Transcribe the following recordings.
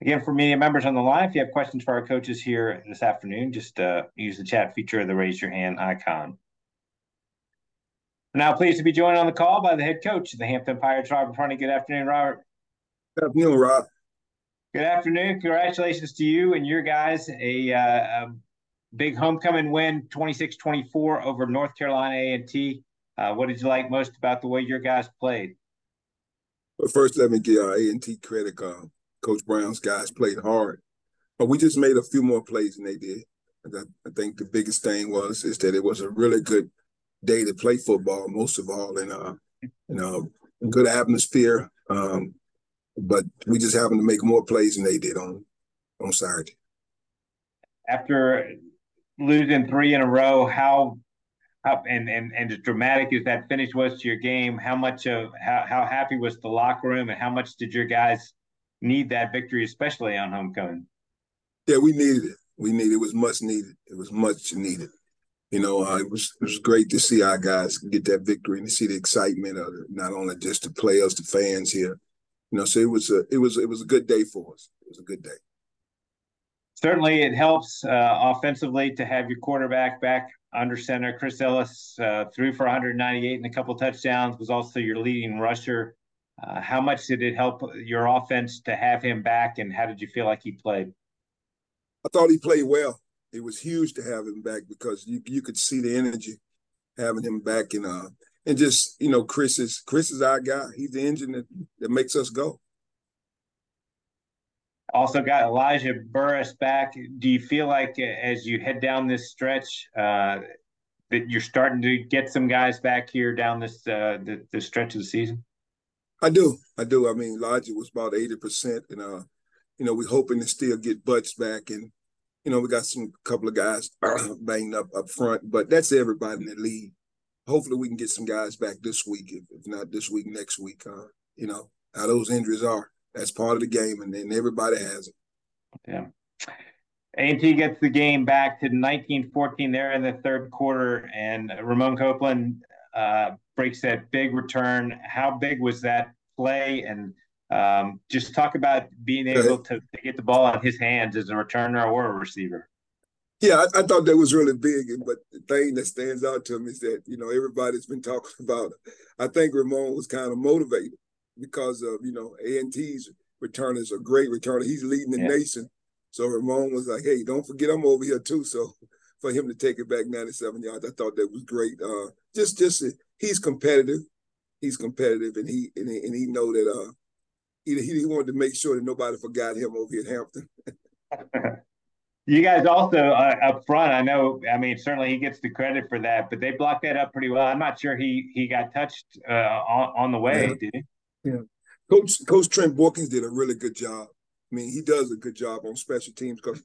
Again, for media members on the line, if you have questions for our coaches here this afternoon, just use the chat feature of the raise your hand icon. We're now pleased to be joined on the call by the head coach of the Hampton Pirates, Robert Harney. Good afternoon, Robert. Good afternoon, Rob. Good afternoon. Congratulations to you and your guys. A big homecoming win, 26-24 over North Carolina A&T. What did you like most about the way your guys played? But first, let me give A&T credit. Coach Brown's guys played hard, but we just made a few more plays than they did. I think the biggest thing is that it was a really good day to play football, most of all, and good atmosphere. But we just happened to make more plays than they did on Saturday. After losing 3 in a row, how as dramatic as that finish was to your game, how happy was the locker room, and how much did your guys need that victory, especially on homecoming? Yeah, we needed it. It was much needed. It was much needed. It was great to see our guys get that victory and to see the excitement of it, not only just the players, the fans here. So it was a good day for us. It was a good day. Certainly, it helps offensively to have your quarterback back under center. Chris Ellis threw for 198 and a couple touchdowns, was also your leading rusher. How much did it help your offense to have him back, and how did you feel like he played? I thought he played well. It was huge to have him back because you could see the energy having him back, and just Chris is our guy. He's the engine that makes us go. Also got Elijah Burris back. Do you feel like as you head down this stretch that you're starting to get some guys back here down this stretch of the season? I do. I mean, Elijah was about 80%, and we're hoping to still get Butch back, and we got some couple of guys banged up front, but that's everybody in the league. Hopefully, we can get some guys back this week. If not this week, next week. How those injuries are. That's part of the game, and then everybody has it. Yeah. A&T gets the game back to 19-14 there in the third quarter, and Ramon Copeland breaks that big return. How big was that play? And just talk about being able to get the ball on his hands as a returner or a receiver. Yeah, I thought that was really big, but the thing that stands out to me is that, everybody's been talking about it. I think Ramon was kind of motivated because of, A&T's returner is a great returner. He's leading the nation. So Ramon was like, hey, don't forget I'm over here too. So for him to take it back 97 yards, I thought that was great. Just he's competitive. He's competitive, and he know that he wanted to make sure that nobody forgot him over here at Hampton. You guys also up front, I mean, certainly he gets the credit for that, but they blocked that up pretty well. I'm not sure he got touched on the way, did he? Yeah. Coach Trent Borkins did a really good job. I mean, he does a good job on special teams because,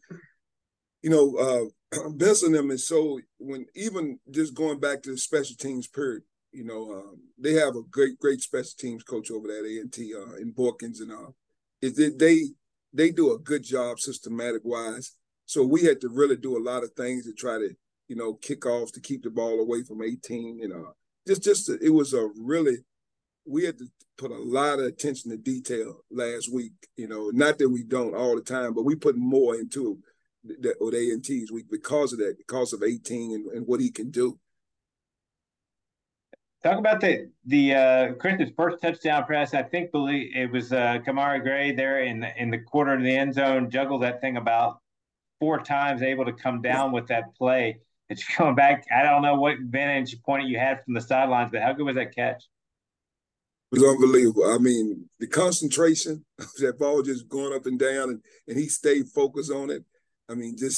Benson them is so, when even just going back to the special teams period, they have a great special teams coach over there at A&T in Borkins, and they do a good job systematic wise. So we had to really do a lot of things to try to, kick offs to keep the ball away from 18, and it was a really, we had to put a lot of attention to detail last week. Not that we don't all the time, but we put more into that with A&T's week because of that, because of 18 and what he can do. Talk about the Chris's first touchdown pass. I believe it was Kamari Gray there in the corner of the end zone, juggled that thing about 4 times, able to come down with that play. It's coming back. I don't know what vantage point you had from the sidelines, but how good was that catch? It was unbelievable. I mean, the concentration of that ball just going up and down, and he stayed focused on it. I mean, it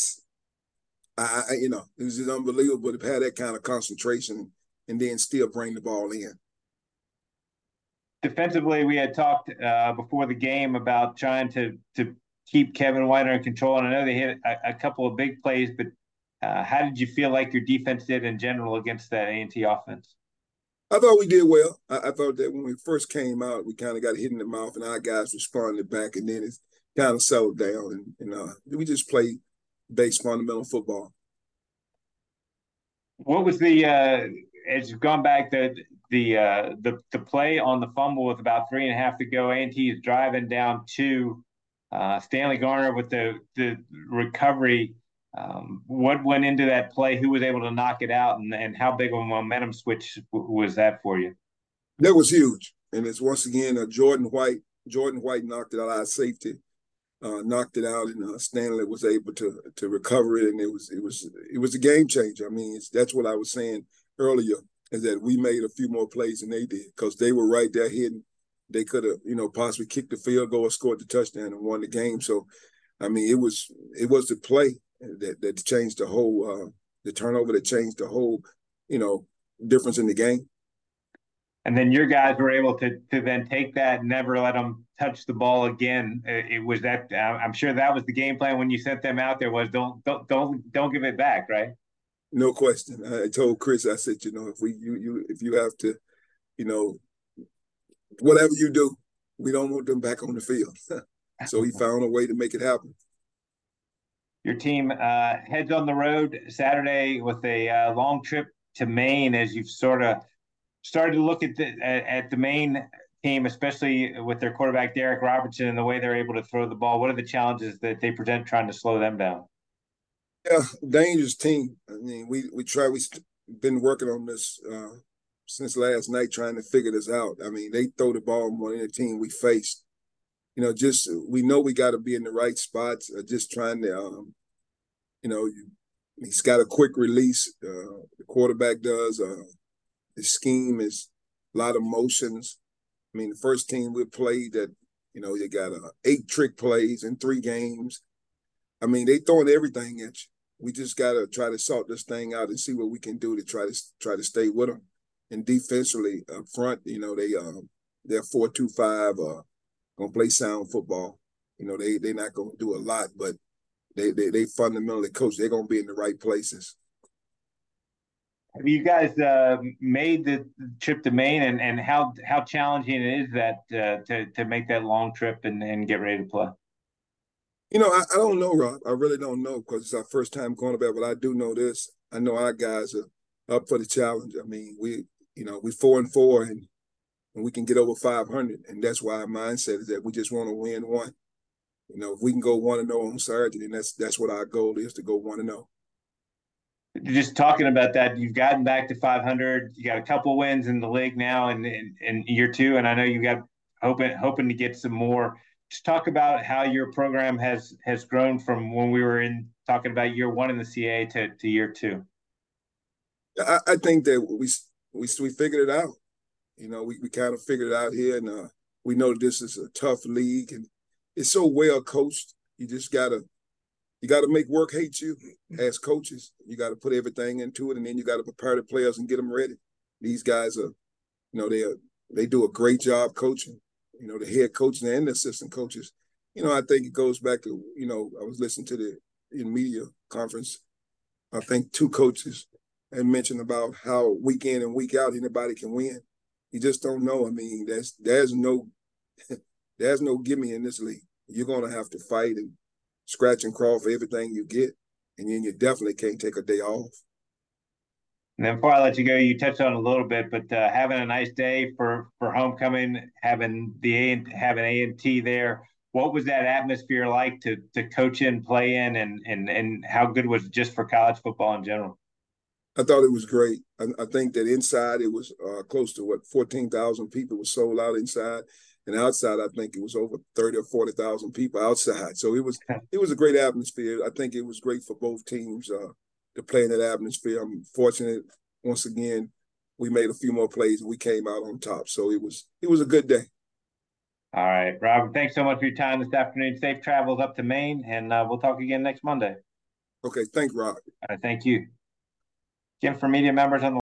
was just unbelievable to have that kind of concentration and then still bring the ball in. Defensively, we had talked before the game about trying to keep Kevin White under control, and I know they hit a couple of big plays, but how did you feel like your defense did in general against that A&T offense? I thought we did well. I thought that when we first came out, we kind of got hit in the mouth, and our guys responded back, and then it kind of settled down, and we just played base fundamental football. What was as you've gone back, the play on the fumble with about 3.5 to go, A&T is driving down 2. Stanley Garner with the recovery. What went into that play? Who was able to knock it out, and how big of a momentum switch was that for you? That was huge, and it's once again Jordan White. Jordan White knocked it out of safety, knocked it out, and Stanley was able to recover it, and it was a game changer. I mean, that's what I was saying earlier, is that we made a few more plays than they did because they were right there hitting. They could have, possibly kicked the field goal or scored the touchdown and won the game. So, I mean, it was the play that changed the turnover that changed the whole, difference in the game. And then your guys were able to then take that and never let them touch the ball again. It was that I'm sure that was the game plan when you sent them out there, was don't give it back, right? No question. I told Chris, I said, if you have to, whatever you do, we don't want them back on the field. So he found a way to make it happen. Your team heads on the road Saturday with a long trip to Maine, as you've sort of started to look at the Maine team, especially with their quarterback Derek Robertson and the way they're able to throw the ball. What are the challenges that they present trying to slow them down? Yeah, dangerous team. I mean, we've been working on this since last night, trying to figure this out. I mean, they throw the ball more than any team we faced. Just we know we got to be in the right spots. Just trying to, he's got a quick release. The quarterback does. The scheme is a lot of motions. I mean, the first team we played that, you got 8 trick plays in 3 games. I mean, they throwing everything at you. We just got to try to sort this thing out and see what we can do to try to stay with them. And defensively up front, they're 4-2-5, gonna play sound football. They're not gonna do a lot, but they fundamentally coach. They're gonna be in the right places. Have you guys made the trip to Maine, and how challenging is that to make that long trip and get ready to play? I don't know, Rob. I really don't know because it's our first time going there, but I do know this. I know our guys are up for the challenge. I mean, we 4-4 and we can get over 500, and that's why our mindset is that we just want to win one. If we can go 1-0 on Saturday, then that's what our goal is, to go 1-0. Just talking about that, you've gotten back to 500. You got a couple wins in the league now in year 2, and I know you got hoping to get some more. Just talk about how your program has grown from when we were talking about year 1 in the CAA to year 2. I think that we figured it out. We kind of figured it out here, and we know this is a tough league, and it's so well coached. You just gotta make work hate you as coaches. You got to put everything into it, and then you got to prepare the players and get them ready. These guys are, they do a great job coaching. The head coaches and the assistant coaches. I think it goes back to, I was listening to the media conference. I think 2 coaches had mentioned about how week in and week out anybody can win. You just don't know. I mean, there's no gimme in this league. You're gonna have to fight and scratch and crawl for everything you get, and then you definitely can't take a day off. And then before I let you go, you touched on it a little bit, but having a nice day for homecoming, having A&T there. What was that atmosphere like to coach in, play in, and how good was it just for college football in general? I thought it was great. I think that inside it was close to 14,000 people was sold out inside, and outside I think it was over 30 or 40,000 people outside. So it was a great atmosphere. I think it was great for both teams to play in that atmosphere. I'm fortunate once again we made a few more plays and we came out on top. So it was a good day. All right, Robert. Thanks so much for your time this afternoon. Safe travels up to Maine, and we'll talk again next Monday. Okay, thanks, Rob. Thank you. Again, for media members on the